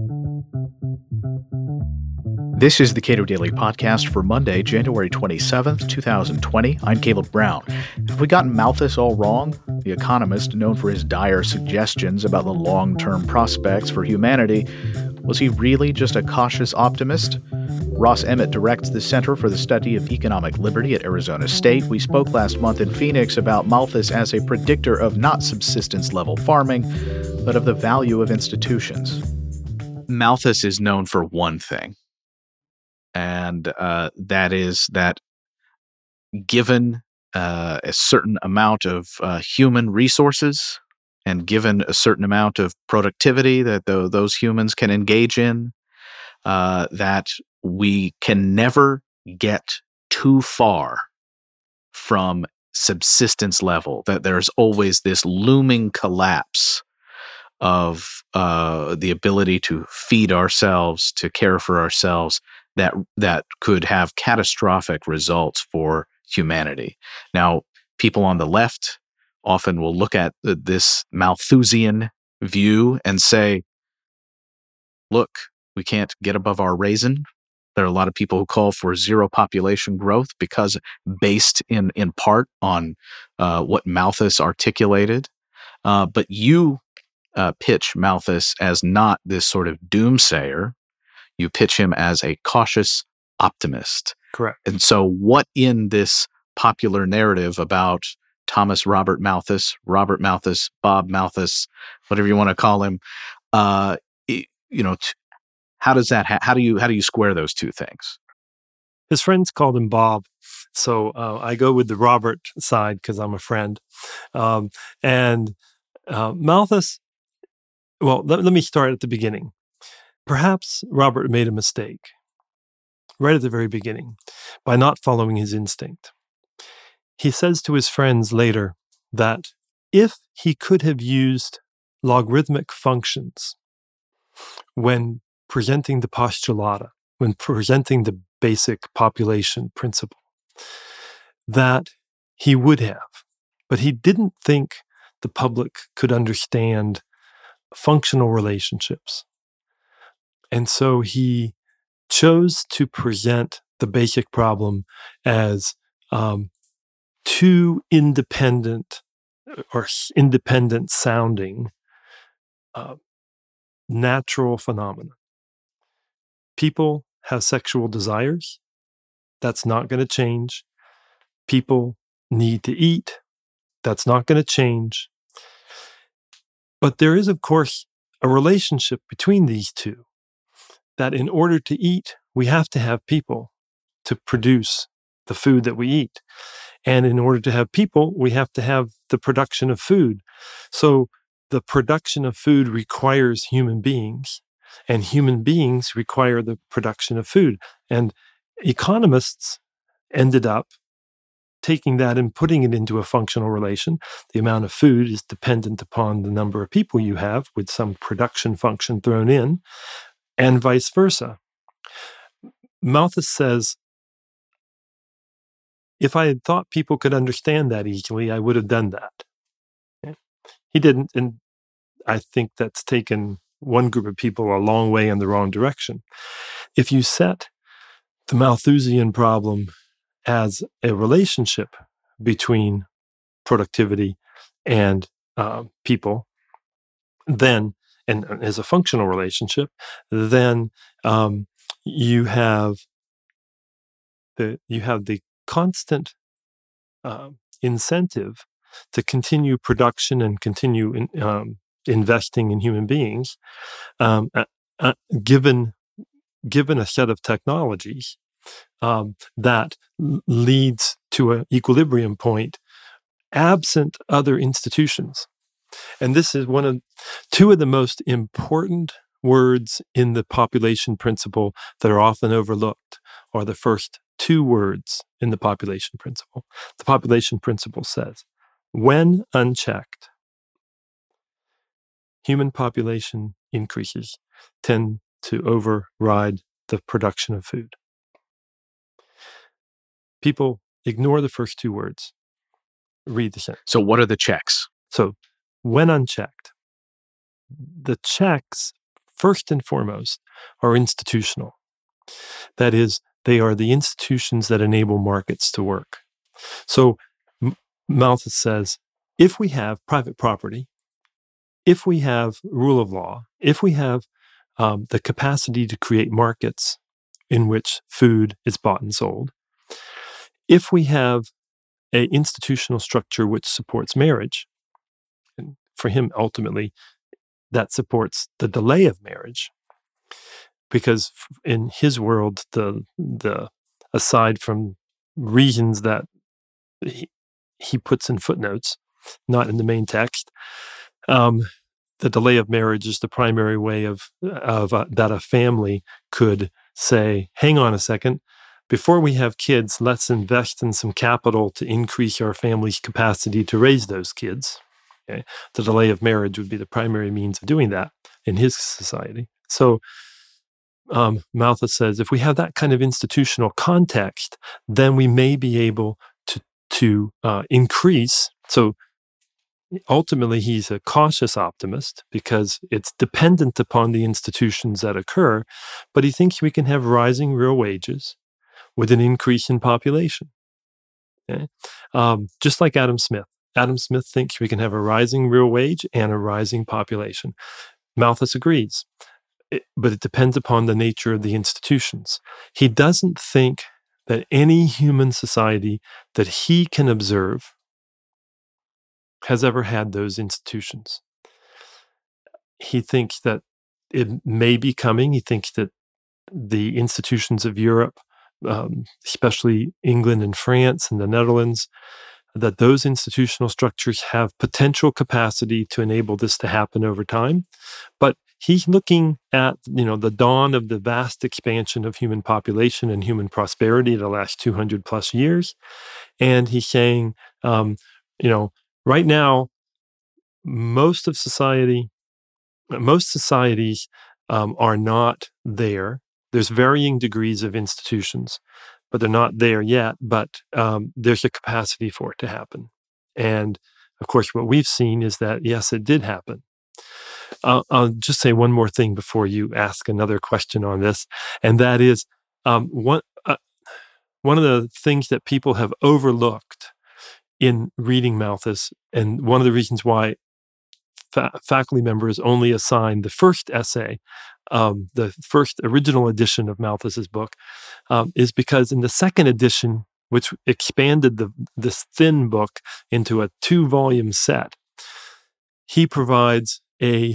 This is the Cato Daily Podcast for Monday, January 27th, 2020. I'm Caleb Brown. Have we gotten Malthus all wrong? The economist, known for his dire suggestions about the long-term prospects for humanity, was he really just a cautious optimist? Ross Emmett directs the Center for the Study of Economic Liberty at Arizona State. We spoke last month in Phoenix about Malthus as a predictor of not subsistence-level farming, but of the value of institutions. Malthus is known for one thing, and that is that given a certain amount of human resources and given a certain amount of productivity that those humans can engage in, that we can never get too far from subsistence level, that there's always this looming collapse of the ability to feed ourselves, to care for ourselves, that could have catastrophic results for humanity. Now, people on the left often will look at this Malthusian view and say, look, we can't get above our raisin. There are a lot of people who call for zero population growth because based in part on what Malthus articulated. But you pitch Malthus as not this sort of doomsayer. You pitch him as a cautious optimist. Correct. And so what in this popular narrative about Thomas Robert Malthus, Bob Malthus, whatever you want to call him, how does that, how do you square those two things? His friends called him Bob. So I go with the Robert side because I'm a friend. Malthus, well, let me start at the beginning. Perhaps Robert made a mistake right at the very beginning by not following his instinct. He says to his friends later that if he could have used logarithmic functions when presenting the postulata, when presenting the basic population principle, that he would have. But he didn't think the public could understand functional relationships. And so he chose to present the basic problem as two independent sounding natural phenomena. People have sexual desires. That's not going to change. People need to eat. That's not going to change. But there is, of course, a relationship between these two, that in order to eat, we have to have people to produce the food that we eat. And in order to have people, we have to have the production of food. So the production of food requires human beings, and human beings require the production of food. And economists ended up taking that and putting it into a functional relation. The amount of food is dependent upon the number of people you have, with some production function thrown in, and vice versa. Malthus says, if I had thought people could understand that easily, I would have done that. He didn't, and I think that's taken one group of people a long way in the wrong direction. If you set the Malthusian problem as a relationship between productivity and people, then, and as a functional relationship, then you have the constant incentive to continue production and continue investing in human beings, given a set of technologies that leads to an equilibrium point absent other institutions. And this is two of the most important words in the population principle that are often overlooked, are the first two words in the population principle. The population principle says, when unchecked, human population increases tend to override the production of food. People ignore the first two words. Read the sentence. So what are the checks? So when unchecked, the checks first and foremost, are institutional. That is, they are the institutions that enable markets to work. So Malthus says, if we have private property, if we have rule of law, if we have the capacity to create markets in which food is bought and sold, if we have an institutional structure which supports marriage, and for him, ultimately, that supports the delay of marriage, because in his world, the aside from reasons that he puts in footnotes, not in the main text, the delay of marriage is the primary way of that a family could say, hang on a second, before we have kids, let's invest in some capital to increase our family's capacity to raise those kids. Okay? The delay of marriage would be the primary means of doing that in his society. So Malthus says, if we have that kind of institutional context, then we may be able to increase. So ultimately, he's a cautious optimist because it's dependent upon the institutions that occur, but he thinks we can have rising real wages with an increase in population. Okay? Just like Adam Smith. Adam Smith thinks we can have a rising real wage and a rising population. Malthus agrees, but it depends upon the nature of the institutions. He doesn't think that any human society that he can observe has ever had those institutions. He thinks that it may be coming. He thinks that the institutions of Europe, especially England and France and the Netherlands, that those institutional structures have potential capacity to enable this to happen over time. But he's looking at, the dawn of the vast expansion of human population and human prosperity the last 200 plus years. And he's saying, right now, most societies are not there. There's varying degrees of institutions, but they're not there yet. But there's a capacity for it to happen. And of course, what we've seen is that, yes, it did happen. I'll just say one more thing before you ask another question on this, and that is one of the things that people have overlooked in reading Malthus, and one of the reasons why faculty members only assign the first essay, the first original edition of Malthus's book, is because in the second edition, which expanded this thin book into a 2-volume set, he provides a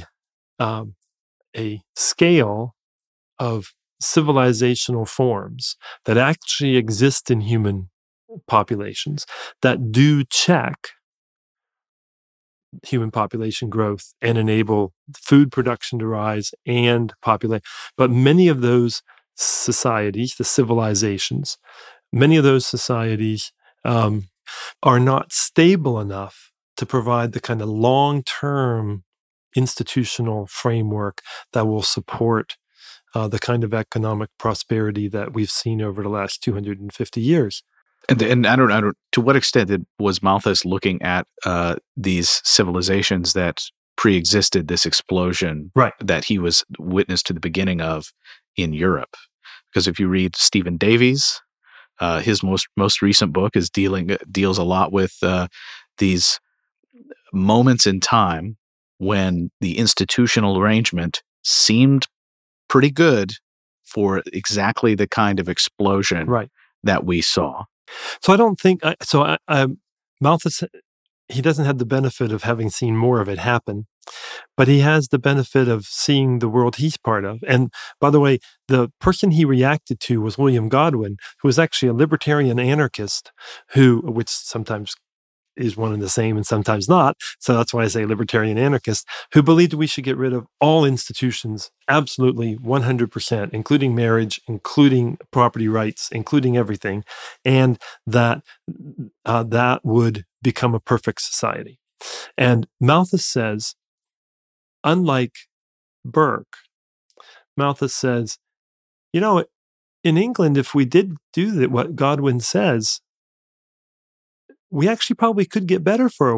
scale of civilizational forms that actually exist in human populations that do check human population growth and enable food production to rise and populate. But many of those societies, the civilizations, many of those societies are not stable enough to provide the kind of long-term institutional framework that will support the kind of economic prosperity that we've seen over the last 250 years. And I don't. To what extent was Malthus looking at these civilizations that pre-existed this explosion that he was witness to the beginning of in Europe? Because if you read Stephen Davies, his most recent book deals a lot with these moments in time when the institutional arrangement seemed pretty good for exactly the kind of explosion that we saw. So I don't think Malthus, he doesn't have the benefit of having seen more of it happen, but he has the benefit of seeing the world he's part of. And by the way, the person he reacted to was William Godwin, who was actually a libertarian anarchist, which sometimes is one and the same and sometimes not. So that's why I say libertarian anarchist, who believed we should get rid of all institutions, absolutely 100%, including marriage, including property rights, including everything, and that that would become a perfect society. And Malthus says, unlike Burke, Malthus says, in England, if we did do what Godwin says, we actually probably could get better for a while.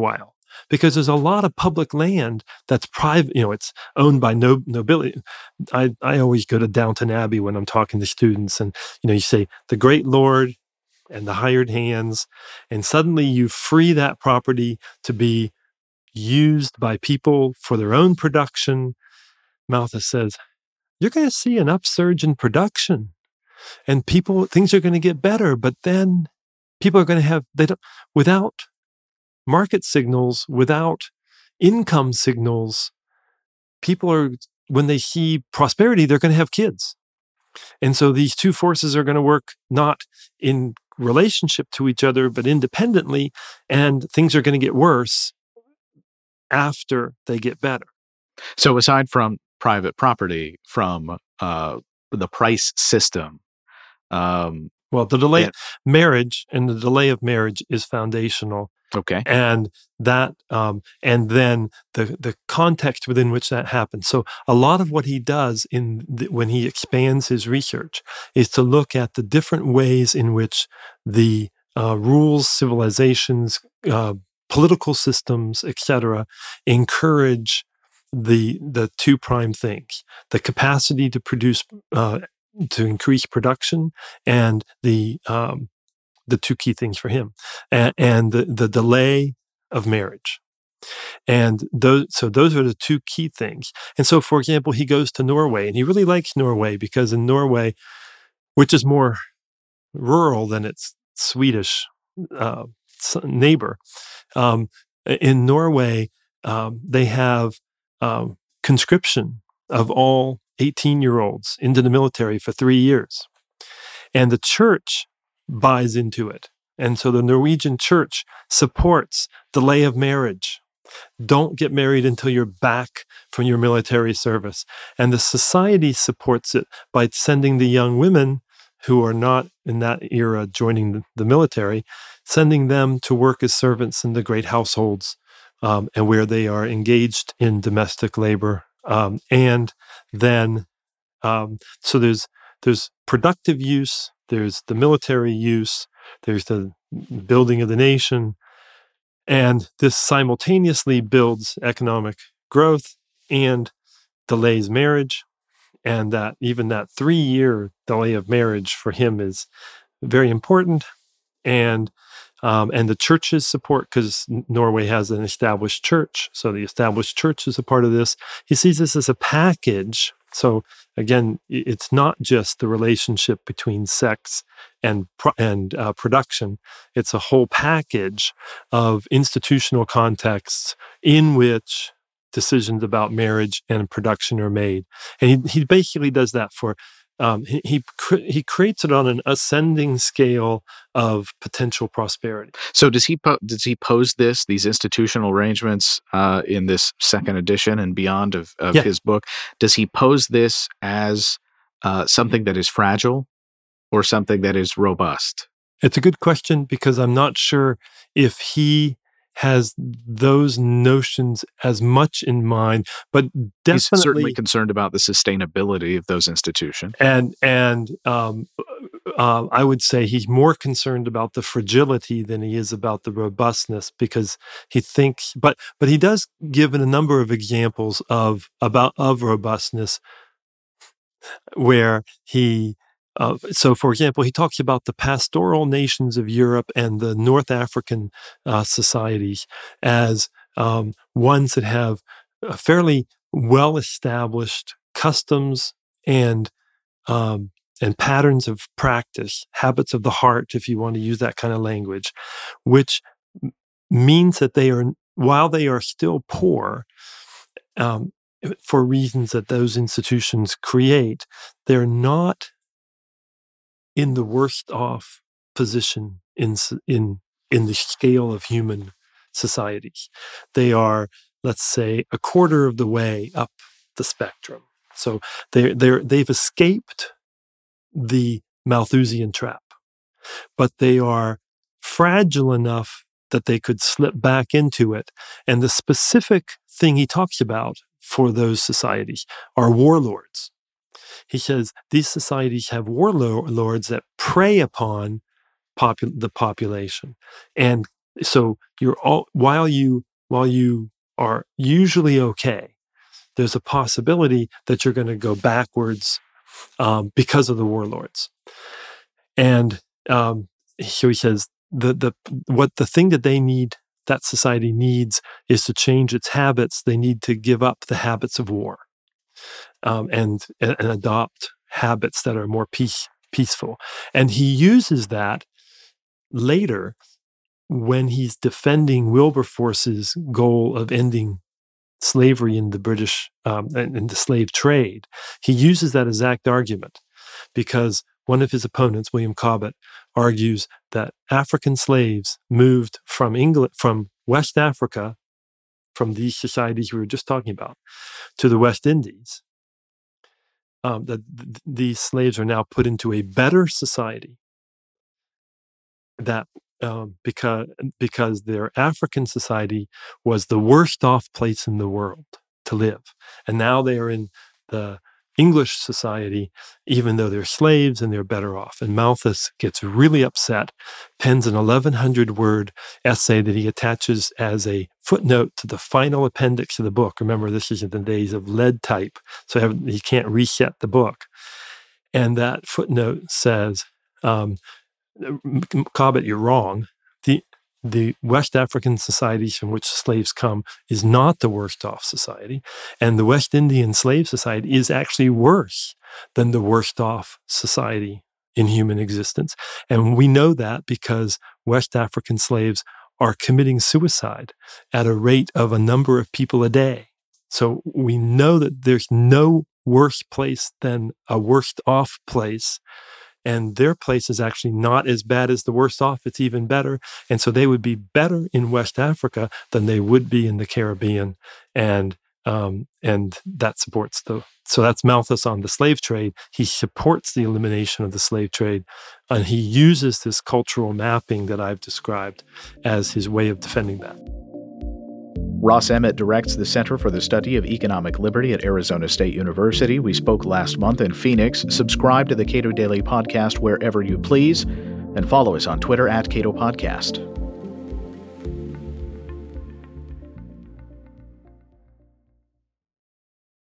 because there's a lot of public land that's private, it's owned by nobility. I always go to Downton Abbey when I'm talking to students, and you say the great lord and the hired hands, and suddenly you free that property to be used by people for their own production. Malthus says, you're going to see an upsurge in production, and things are going to get better, but then people are going to without market signals, without income signals, when they see prosperity, they're going to have kids. And so these two forces are going to work not in relationship to each other, but independently, and things are going to get worse after they get better. So aside from private property, from the price system, well, the delay marriage and the delay of marriage is foundational. Okay. And that, and then the context within which that happens. So a lot of what he does when he expands his research is to look at the different ways in which the rules, civilizations, political systems, etc., encourage the two prime things: the capacity to produce, to increase production, and the two key things for him, and the delay of marriage. And those are the two key things. And so, for example, he goes to Norway, and he really likes Norway because in Norway, which is more rural than its Swedish neighbor, in Norway, they have conscription of all 18-year-olds into the military for 3 years. And the church buys into it. And so the Norwegian church supports delay of marriage. Don't get married until you're back from your military service. And the society supports it by sending the young women who are not in that era joining the military, sending them to work as servants in the great households, and where they are engaged in domestic labor. And then, so there's productive use, there's the military use, there's the building of the nation, and this simultaneously builds economic growth and delays marriage. And that even that 3-year delay of marriage for him is very important. And the church's support, because Norway has an established church, so the established church is a part of this. He sees this as a package. So again, it's not just the relationship between sex and production. It's a whole package of institutional contexts in which decisions about marriage and production are made. And he basically does that for, he creates it on an ascending scale of potential prosperity. So does he pose these institutional arrangements in this second edition and beyond of his book? Does he pose this as something that is fragile or something that is robust? It's a good question, because I'm not sure if he has those notions as much in mind, but definitely he's certainly concerned about the sustainability of those institutions. And I would say he's more concerned about the fragility than he is about the robustness, because he thinks, but he does give a number of examples of robustness where he. So, for example, he talks about the pastoral nations of Europe and the North African societies as ones that have fairly well-established customs and patterns of practice, habits of the heart, if you want to use that kind of language, which means that while they are still poor, for reasons that those institutions create, they're not in the worst off position in the scale of human societies. They are, let's say, a quarter of the way up the spectrum. So they've escaped the Malthusian trap, but they are fragile enough that they could slip back into it. And the specific thing he talks about for those societies are warlords. He says these societies have warlords that prey upon the population. And so while you while you are usually okay, there's a possibility that you're going to go backwards because of the warlords. And so he says the thing that they need, that society needs, is to change its habits. They need to give up the habits of war and adopt habits that are more peaceful. And he uses that later when he's defending Wilberforce's goal of ending slavery in the British and the slave trade. He uses that exact argument because one of his opponents, William Cobbett, argues that African slaves moved from England, from West Africa, from these societies we were just talking about, to the West Indies. That these slaves are now put into a better society. That because their African society was the worst off place in the world to live, and now they are in the English society, even though they're slaves and they're better off. And Malthus gets really upset, pens an 1,100-word essay that he attaches as a footnote to the final appendix of the book. Remember, this is in the days of lead type, so he can't reset the book. And that footnote says, Cobbett, you're wrong. The West African societies from which slaves come is not the worst off society. And the West Indian slave society is actually worse than the worst off society in human existence. And we know that because West African slaves are committing suicide at a rate of a number of people a day. So we know that there's no worse place than a worst off place. And their place is actually not as bad as the worst off. It's even better. And so they would be better in West Africa than they would be in the Caribbean. And that supports so that's Malthus on the slave trade. He supports the elimination of the slave trade. And he uses this cultural mapping that I've described as his way of defending that. Ross Emmett directs the Center for the Study of Economic Liberty at Arizona State University. We spoke last month in Phoenix. Subscribe to the Cato Daily Podcast wherever you please, and follow us on Twitter @Cato Podcast.